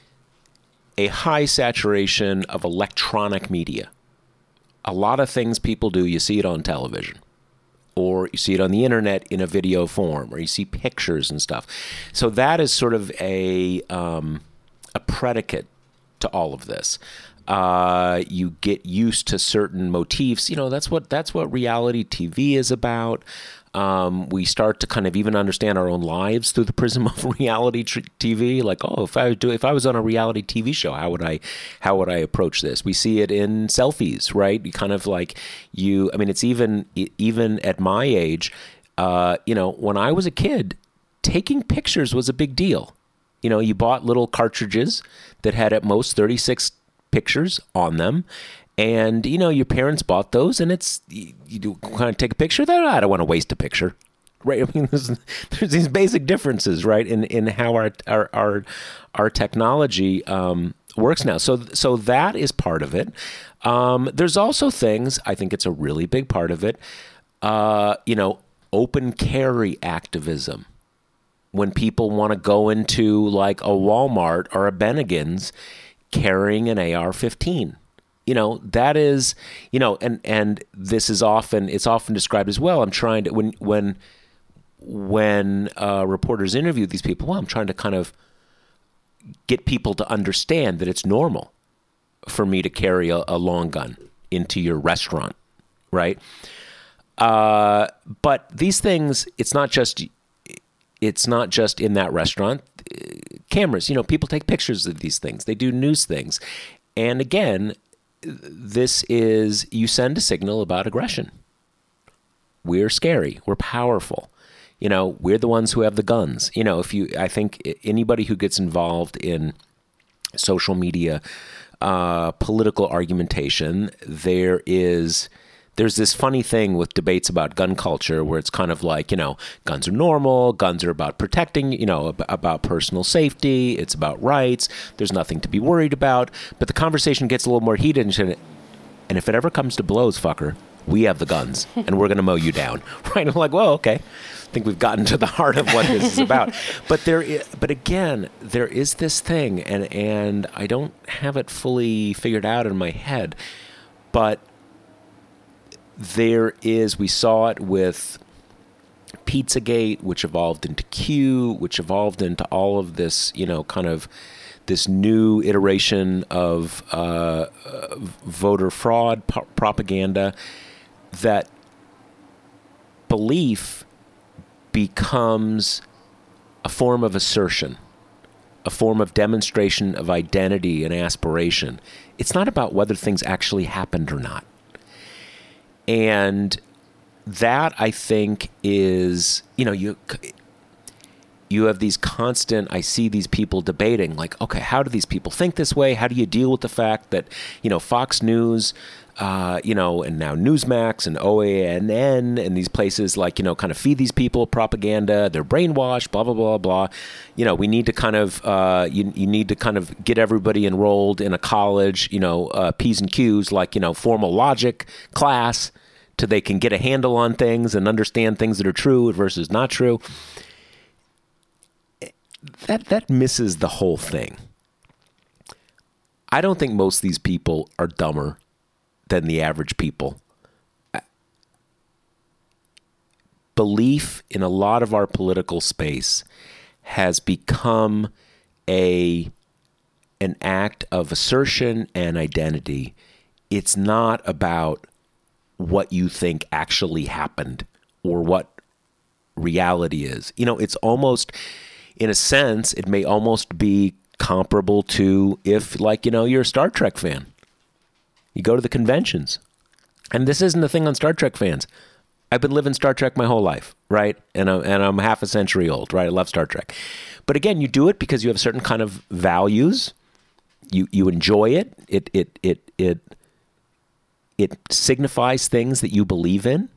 a high saturation of electronic media. A lot of things people do, you see it on television, or you see it on the internet in a video form, or you see pictures and stuff. So that is sort of a um, a predicate to all of this. Uh, you get used to certain motifs. You know, that's what that's what reality T V is about. Um, we start to kind of even understand our own lives through the prism of reality tr- T V. Like, oh, if I would do, if I was on a reality T V show, how would I, how would I approach this? We see it in selfies, right? You kind of like you. I mean, it's even even at my age. Uh, you know, when I was a kid, taking pictures was a big deal. You know, you bought little cartridges that had at most thirty-six pictures on them. And, you know, your parents bought those, and it's, you, you do kind of take a picture. That I don't want to waste a picture, right? I mean, there's, there's these basic differences, right, in, in how our our our, our technology um, works now. So so that is part of it. Um, there's also things, I think it's a really big part of it, uh, you know, open carry activism. When people want to go into like a Walmart or a Bennigan's carrying an A R fifteen. You know, that is, you know, and, and this is often, it's often described as, well, I'm trying to, when, when, when uh, reporters interview these people, well, I'm trying to kind of get people to understand that it's normal for me to carry a, a long gun into your restaurant, right? Uh, but these things, it's not just, it's not just in that restaurant. Cameras, you know, people take pictures of these things. They do news things. And again, this is, you send a signal about aggression. We're scary. We're powerful. You know, we're the ones who have the guns. You know, if you, I think anybody who gets involved in social media, uh, political argumentation, there is, there's this funny thing with debates about gun culture where it's kind of like, you know, guns are normal, guns are about protecting, you know, about personal safety, it's about rights, there's nothing to be worried about. But the conversation gets a little more heated, and if it ever comes to blows, fucker, we have the guns, and we're going to mow you down. Right? I'm like, well, okay. I think we've gotten to the heart of what this is about. But there, is, but again, there is this thing, and and I don't have it fully figured out in my head, but there is, we saw it with Pizzagate, which evolved into Q, which evolved into all of this, you know, kind of this new iteration of uh, uh, voter fraud p- propaganda, that belief becomes a form of assertion, a form of demonstration of identity and aspiration. It's not about whether things actually happened or not. And that, I think, is, you know, you you have these constant, I see these people debating, like, okay, how do these people think this way? How do you deal with the fact that, you know, Fox News, uh, you know, and now Newsmax and O A N N and these places, like, you know, kind of feed these people propaganda, they're brainwashed, blah, blah, blah, blah. You know, we need to kind of, uh, you, you need to kind of get everybody enrolled in a college, you know, uh, P's and Q's, like, you know, formal logic class, so they can get a handle on things and understand things that are true versus not true. That that misses the whole thing. I don't think most of these people are dumber than the average people. Belief in a lot of our political space has become a an act of assertion and identity. It's not about what you think actually happened or what reality is. You know, it's almost, in a sense, it may almost be comparable to if, like, you know, you're a Star Trek fan. You go to the conventions. And this isn't the thing on Star Trek fans. I've been living Star Trek my whole life, right? And I'm, and I'm half a century old, right? I love Star Trek. But again, you do it because you have certain kind of values. You you enjoy it. It it it it It signifies things that you believe in.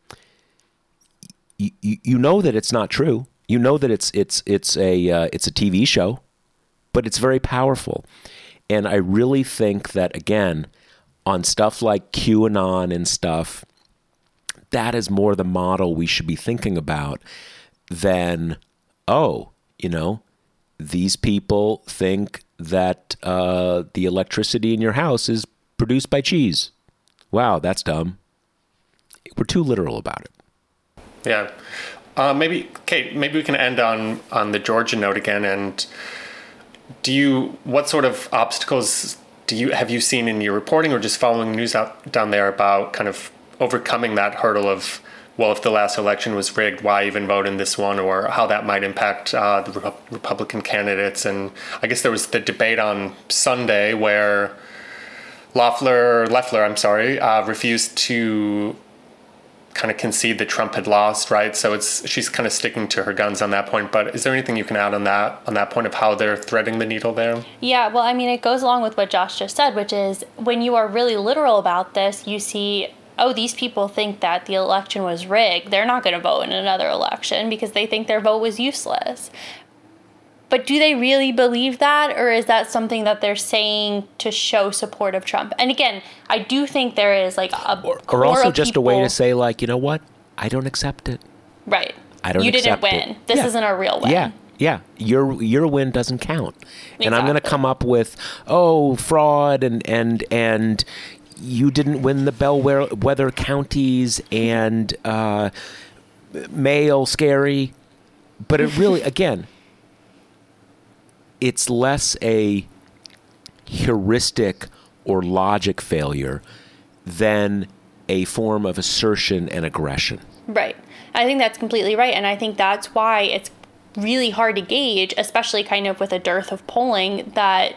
You, you, you know that it's not true. You know that it's it's it's a uh, it's a T V show, but it's very powerful. And I really think that, again, on stuff like QAnon and stuff, that is more the model we should be thinking about than, oh, you know, these people think that uh, the electricity in your house is produced by cheese. Wow, that's dumb. We're too literal about it. Yeah. Uh, maybe, Kate, maybe we can end on, on the Georgia note again. And do you, what sort of obstacles do you, have you seen in your reporting or just following news out down there about kind of overcoming that hurdle of well, if the last election was rigged, why even vote in this one, or how that might impact uh, the Re- Republican candidates. And I guess there was the debate on Sunday where Loeffler, Loeffler, I'm sorry, uh, refused to kind of concede that Trump had lost, right? So it's she's kind of sticking to her guns on that point. But is there anything you can add on that on that point of how they're threading the needle there? Yeah, well, I mean, it goes along with what Josh just said, which is when you are really literal about this, you see, oh, these people think that the election was rigged. They're not going to vote in another election because they think their vote was useless. But do they really believe that, or is that something that they're saying to show support of Trump? And again, I do think there is like a or, or also just people, a way to say, like, you know what? I don't accept it. Right. I don't. You accept didn't win. It. This yeah. isn't a real win. Yeah. Yeah. Your your win doesn't count. Exactly. And I'm going to come up with, oh, fraud and and and you didn't win the bellwether counties and uh, mail scary. But it really, again, it's less a heuristic or logic failure than a form of assertion and aggression. Right. I think that's completely right. And I think that's why it's really hard to gauge, especially kind of with a dearth of polling, that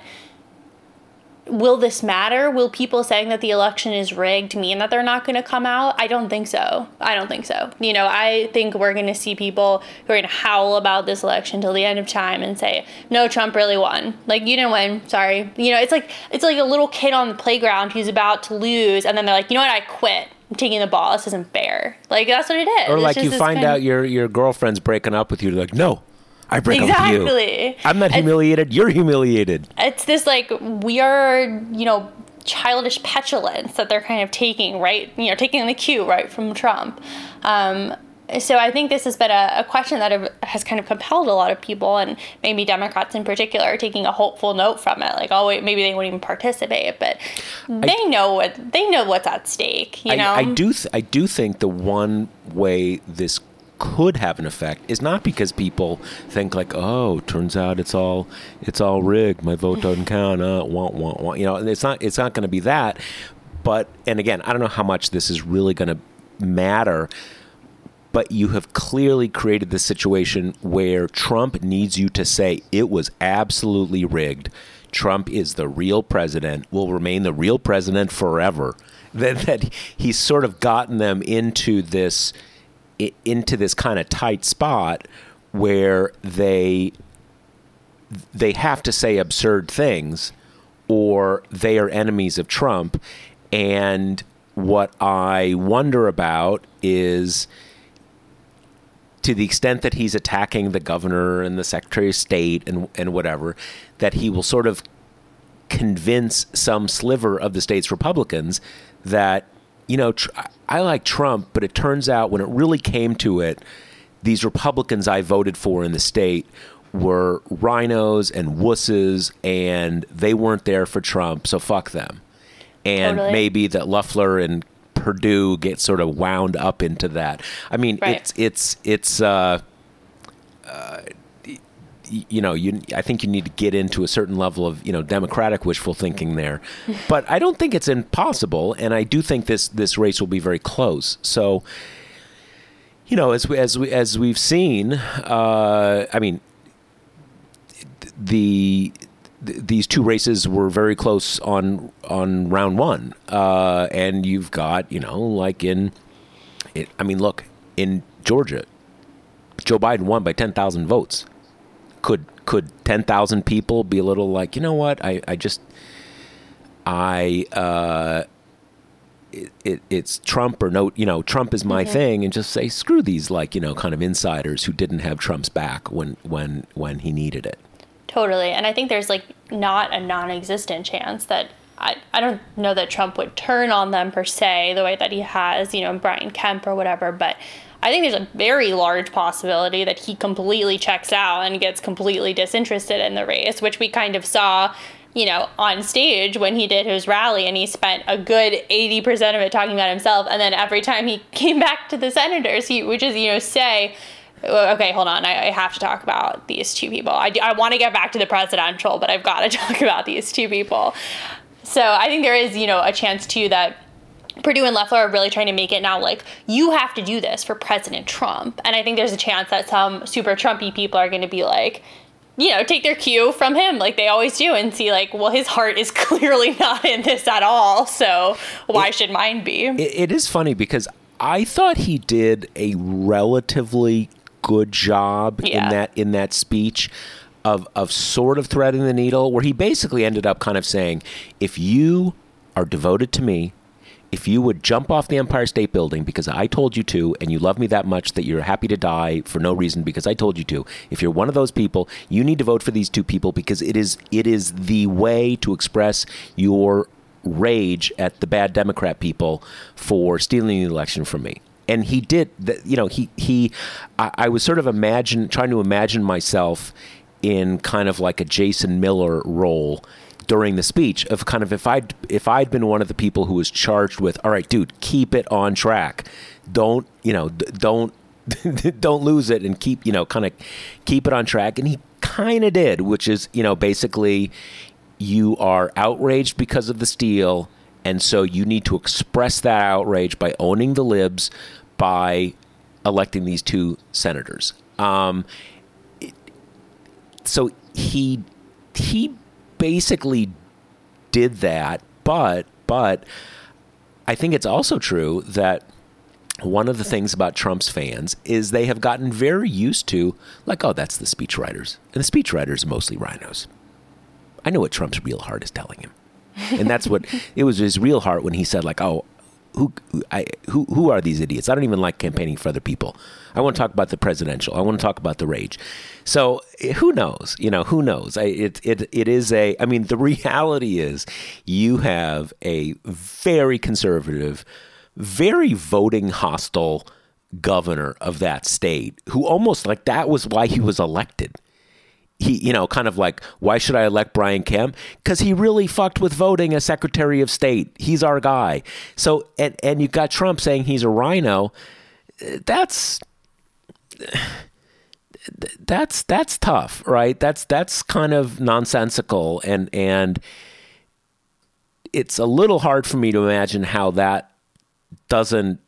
will this matter? Will people saying that the election is rigged mean that they're not going to come out? I don't think so. I don't think so. You know, I think we're going to see people who are going to howl about this election till the end of time and say, no, Trump really won. Like, you didn't win. Sorry. You know, it's like it's like a little kid on the playground who's about to lose, and then they're like, you know what? I quit. I'm taking the ball. This isn't fair. Like, that's what it is. Or like it's you find out of... your, your girlfriend's breaking up with you. You're like, no. I break exactly. up with you. I'm not humiliated. It's, you're humiliated. It's this like weird, you know, childish petulance that they're kind of taking, right? You know, taking the cue right from Trump. Um, so I think this has been a, a question that have, has kind of compelled a lot of people, and maybe Democrats in particular, are taking a hopeful note from it. Like, oh wait, maybe they won't even participate, but they I, know what they know what's at stake. You I, know, I do. Th- I do think the one way this could have an effect is not because people think like, oh, turns out it's all it's all rigged, my vote doesn't count, uh, wah, wah, wah. You know, it's not it's not going to be that. But, and again, I don't know how much this is really going to matter, but you have clearly created this situation where Trump needs you to say it was absolutely rigged. Trump is the real president, will remain the real president forever. That, that he's sort of gotten them into this into this kind of tight spot where they they have to say absurd things or they are enemies of Trump. And what I wonder about is, to the extent that he's attacking the governor and the Secretary of State and and whatever, that he will sort of convince some sliver of the state's Republicans that, you know, tr- I like Trump, but it turns out when it really came to it, these Republicans I voted for in the state were rhinos and wusses, and they weren't there for Trump, so fuck them. And totally. Maybe that Loeffler and Perdue get sort of wound up into that. I mean, right. it's it's it's uh, uh, you know, you I think you need to get into a certain level of, you know, democratic wishful thinking there. But I don't think it's impossible, and I do think this this race will be very close. So, you know, as we, as we, as we've seen, uh, I mean, the, the these two races were very close on on round one, uh, and you've got, you know, like in, it, I mean, look, in Georgia, Joe Biden won by ten thousand votes. Could could ten thousand people be a little like, you know what, I, I just, I, uh, it, it, it's Trump or no, you know, Trump is my mm-hmm. thing, and just say, screw these, like, you know, kind of insiders who didn't have Trump's back when, when, when he needed it. Totally. And I think there's like not a non-existent chance that, I, I don't know that Trump would turn on them per se, the way that he has, you know, Brian Kemp or whatever, but I think there's a very large possibility that he completely checks out and gets completely disinterested in the race, which we kind of saw, you know, on stage when he did his rally, and he spent a good eighty percent of it talking about himself. And then every time he came back to the senators, he would just, you know, say, okay, hold on, I, I have to talk about these two people. I, I want to get back to the presidential, but I've got to talk about these two people. So I think there is, you know, a chance too that Perdue and Loeffler are really trying to make it now like, you have to do this for President Trump. And I think there's a chance that some super Trumpy people are going to be like, you know, take their cue from him like they always do and see like, well, his heart is clearly not in this at all. So why it, should mine be? It, it is funny because I thought he did a relatively good job yeah. in that in that speech of of sort of threading the needle, where he basically ended up kind of saying, if you are devoted to me, if you would jump off the Empire State Building because I told you to, and you love me that much that you're happy to die for no reason because I told you to, if you're one of those people, you need to vote for these two people because it is it is the way to express your rage at the bad Democrat people for stealing the election from me. And he did, you know, he, he I, I was sort of imagine trying to imagine myself in kind of like a Jason Miller role during the speech of kind of if I'd if I'd been one of the people who was charged with, all right, dude, keep it on track. Don't, you know, don't don't lose it and keep, you know, kind of keep it on track. And he kind of did, which is, you know, basically you are outraged because of the steal. And so you need to express that outrage by owning the libs, by electing these two senators. Um, it, so he he. basically did that, but but I think it's also true that one of the things about Trump's fans is they have gotten very used to, like, oh, that's the speechwriters. And the speechwriters are mostly rhinos. I know what Trump's real heart is telling him. And that's what, it was his real heart when he said, like, oh, who I who who are these idiots? I don't even like campaigning for other people. I want to talk about the presidential. I want to talk about the rage. So who knows? You know, who knows? I, it it it is a. I mean, the reality is, you have a very conservative, very voting hostile governor of that state who almost like that was why he was elected. He, you know, kind of like, why should I elect Brian Kemp? Because he really fucked with voting as Secretary of State. He's our guy. So, and, and you've got Trump saying he's a rhino. That's, that's, that's tough, right? That's, that's kind of nonsensical. And, and it's a little hard for me to imagine how that doesn't,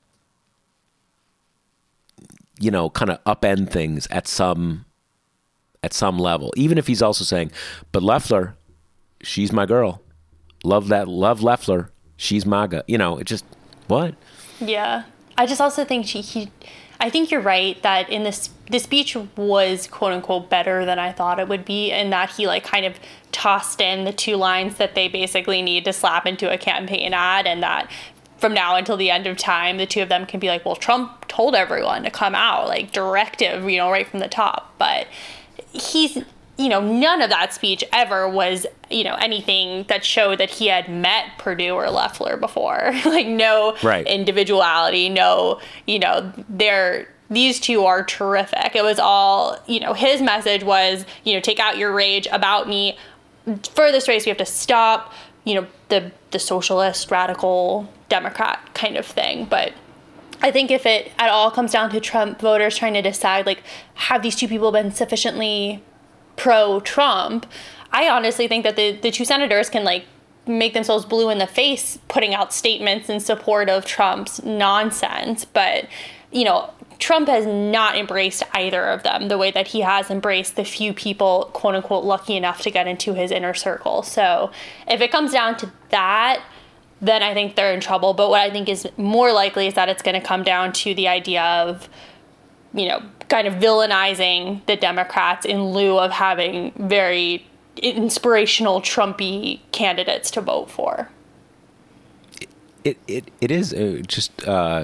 you know, kind of upend things at some at some level, even if he's also saying, but Loeffler, she's my girl. Love that. Love Loeffler. She's MAGA. You know, it just, what? Yeah. I just also think she, he, I think you're right that in this, the speech was quote unquote better than I thought it would be. And that he like kind of tossed in the two lines that they basically need to slap into a campaign ad. And that from now until the end of time, the two of them can be like, well, Trump told everyone to come out, like directive, you know, right from the top. But he's, you know, none of that speech ever was, you know, anything that showed that he had met Perdue or Loeffler before. Like no right. individuality, no, you know, they're, these two are terrific. It was all, you know, his message was, you know, take out your rage about me. For this race, we have to stop, you know, the, the socialist, radical Democrat kind of thing. But I think if it at all comes down to Trump voters trying to decide, like, have these two people been sufficiently pro-Trump, I honestly think that the, the two senators can, like, make themselves blue in the face putting out statements in support of Trump's nonsense. But, you know, Trump has not embraced either of them the way that he has embraced the few people, quote unquote, lucky enough to get into his inner circle. So if it comes down to that, then I think they're in trouble. But what I think is more likely is that it's going to come down to the idea of, you know, kind of villainizing the Democrats in lieu of having very inspirational Trumpy candidates to vote for. It it, it is uh, just uh,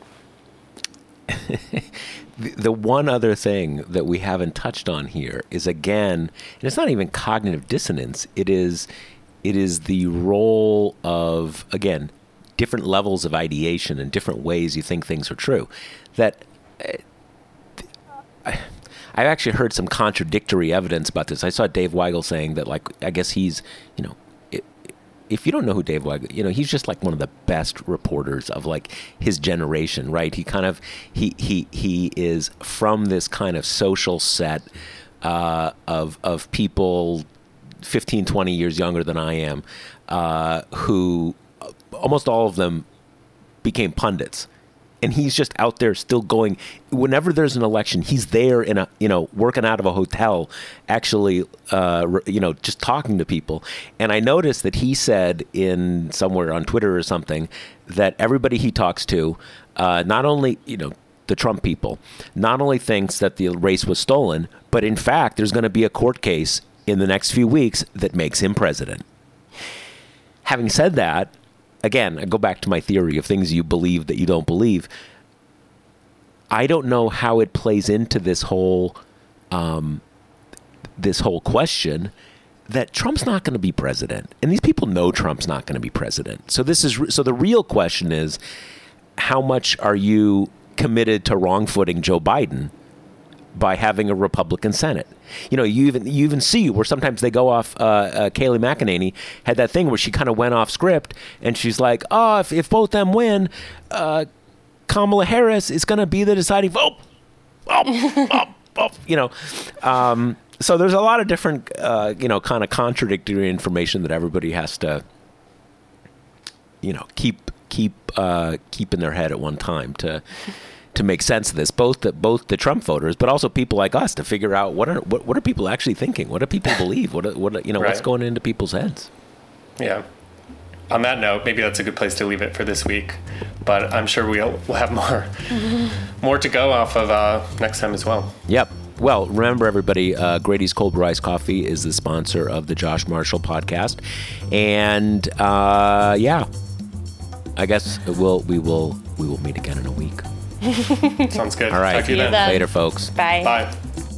the, the one other thing that we haven't touched on here is, again, and it's not even cognitive dissonance. It is it is the role of, again, different levels of ideation and different ways you think things are true. That uh, I, I've actually heard some contradictory evidence about this. I saw Dave Weigel saying that, like, I guess he's, you know, it, if you don't know who Dave Weigel, you know, he's just like one of the best reporters of like his generation, right? He kind of, he he he is from this kind of social set uh, of of people fifteen, twenty years younger than I am, uh, who almost all of them became pundits. And he's just out there still going, whenever there's an election, he's there in a, you know, working out of a hotel, actually, uh, you know, just talking to people. And I noticed that he said in somewhere on Twitter or something that everybody he talks to, uh, not only, you know, the Trump people, not only thinks that the race was stolen, but in fact, there's going to be a court case in the next few weeks that makes him president. Having said that, again, I go back to my theory of things you believe that you don't believe. I don't know how it plays into this whole um, this whole question that Trump's not going to be president, and these people know Trump's not going to be president. So this is so the real question is, how much are you committed to wrong-footing Joe Biden by having a Republican Senate? You know, you even you even see where sometimes they go off. Uh, uh, Kayleigh McEnany had that thing where she kind of went off script, and she's like, "Oh, if, if both them win, uh, Kamala Harris is going to be the deciding vote." Oh, oh, oh, you know, um, so there's a lot of different, uh, you know, kind of contradictory information that everybody has to, you know, keep keep uh, keep in their head at one time to. to make sense of this, both the, both the Trump voters, but also people like us to figure out what are what, what are people actually thinking? What do people believe? What are, what you know? Right. What's going into people's heads? Yeah. On that note, maybe that's a good place to leave it for this week. But I'm sure we'll we'll have more mm-hmm. more to go off of uh, next time as well. Yep. Well, remember everybody, uh, Grady's Cold Brew Iced Coffee is the sponsor of the Josh Marshall podcast, and uh, yeah, I guess we'll we will we will meet again in a week. Sounds good. All right. Talk to you then. Later, folks. Bye. Bye.